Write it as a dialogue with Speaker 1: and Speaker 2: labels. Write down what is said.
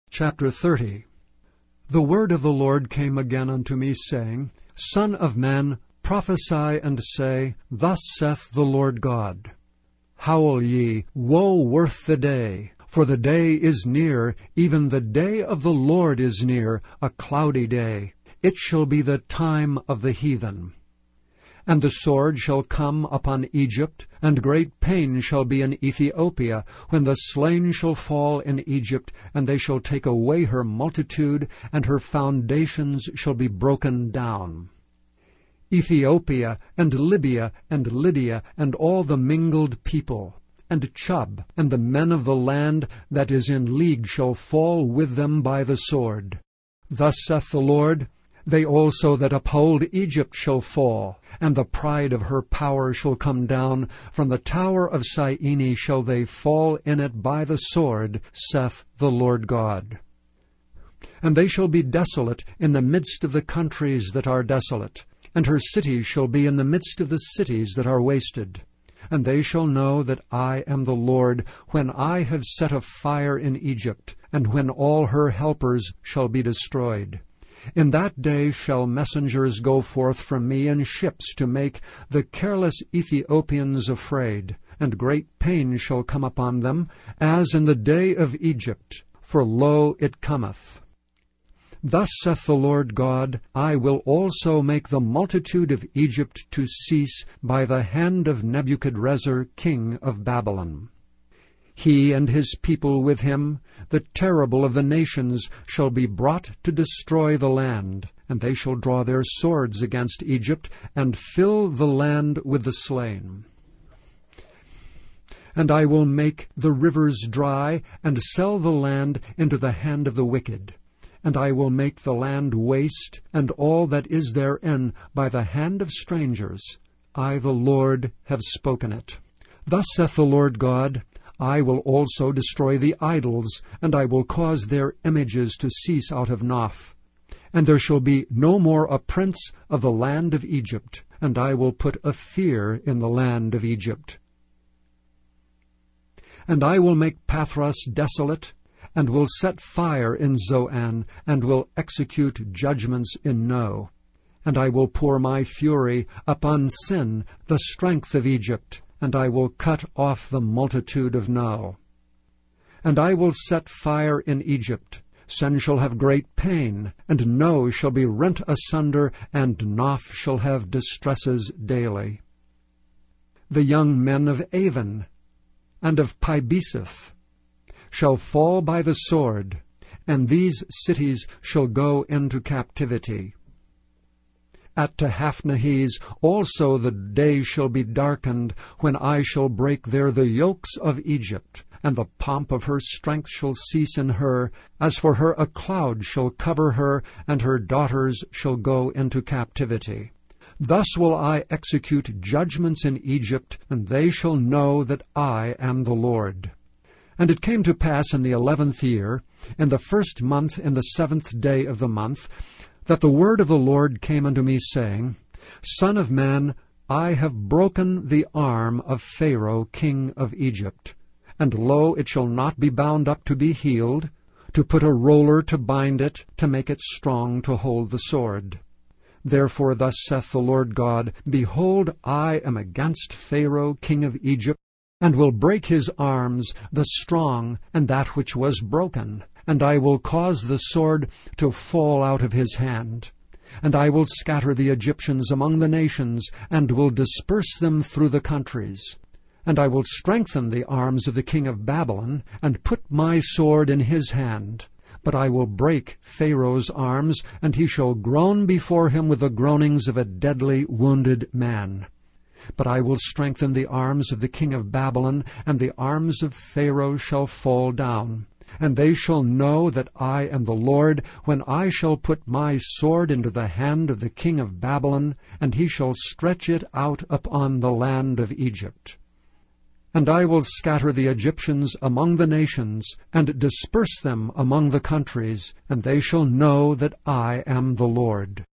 Speaker 1: Chapter 30. The word of the Lord came again unto me, saying, Son of man, prophesy and say, Thus saith the Lord God. Howl ye, Woe worth the day! For the day is near, even the day of the Lord is near, a cloudy day. It shall be the time of the heathen. And the sword shall come upon Egypt, and great pain shall be in Ethiopia, when the slain shall fall in Egypt, and they shall take away her multitude, and her foundations shall be broken down. Ethiopia, and Libya, and Lydia, and all the mingled people, and Chub, and the men of the land that is in league shall fall with them by the sword. Thus saith the Lord, They also that uphold Egypt shall fall, and the pride of her power shall come down. From the tower of Syene shall they fall in it by the sword, saith the Lord God. And they shall be desolate in the midst of the countries that are desolate, and her cities shall be in the midst of the cities that are wasted. And they shall know that I am the Lord, when I have set a fire in Egypt, and when all her helpers shall be destroyed. In that day shall messengers go forth from me in ships to make the careless Ethiopians afraid, and great pain shall come upon them, as in the day of Egypt, for lo, it cometh. Thus saith the Lord God, I will also make the multitude of Egypt to cease by the hand of Nebuchadrezzar king of Babylon. He and his people with him, the terrible of the nations, shall be brought to destroy the land, and they shall draw their swords against Egypt, and fill the land with the slain. And I will make the rivers dry, and sell the land into the hand of the wicked. And I will make the land waste, and all that is therein, by the hand of strangers. I, the Lord, have spoken it. Thus saith the Lord God, I will also destroy the idols, and I will cause their images to cease out of Noph. And there shall be no more a prince of the land of Egypt, and I will put a fear in the land of Egypt. And I will make Pathros desolate, and will set fire in Zoan, and will execute judgments in No. And I will pour my fury upon Sin, the strength of Egypt, and I will cut off the multitude of No. And I will set fire in Egypt. Sin shall have great pain, and No shall be rent asunder, and Noph shall have distresses daily. The young men of Avon and of Pibeseth shall fall by the sword, and these cities shall go into captivity. At Tehaphnehes also the day shall be darkened, when I shall break there the yokes of Egypt, and the pomp of her strength shall cease in her. As for her, a cloud shall cover her, and her daughters shall go into captivity. Thus will I execute judgments in Egypt, and they shall know that I am the Lord. And it came to pass in the 11th year, in the 1st month, in the 7th day of the month, that the word of the Lord came unto me, saying, Son of man, I have broken the arm of Pharaoh king of Egypt. And lo, it shall not be bound up to be healed, to put a roller to bind it, to make it strong to hold the sword. Therefore thus saith the Lord God, Behold, I am against Pharaoh king of Egypt, and will break his arms, the strong, and that which was broken. And I will cause the sword to fall out of his hand. And I will scatter the Egyptians among the nations, and will disperse them through the countries. And I will strengthen the arms of the king of Babylon, and put my sword in his hand. But I will break Pharaoh's arms, and he shall groan before him with the groanings of a deadly wounded man. But I will strengthen the arms of the king of Babylon, and the arms of Pharaoh shall fall down. And they shall know that I am the Lord, when I shall put my sword into the hand of the king of Babylon, and he shall stretch it out upon the land of Egypt. And I will scatter the Egyptians among the nations, and disperse them among the countries, and they shall know that I am the Lord.